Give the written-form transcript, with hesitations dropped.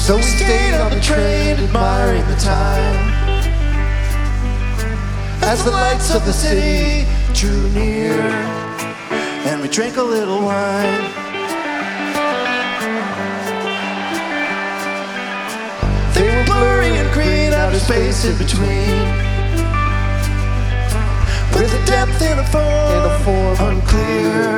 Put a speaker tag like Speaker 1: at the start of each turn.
Speaker 1: So we stayed on the train, admiring the time, as the lights of the city drew near, and we drank a little wine. They were blurry and green, outer space in between, with a depth in a form unclear.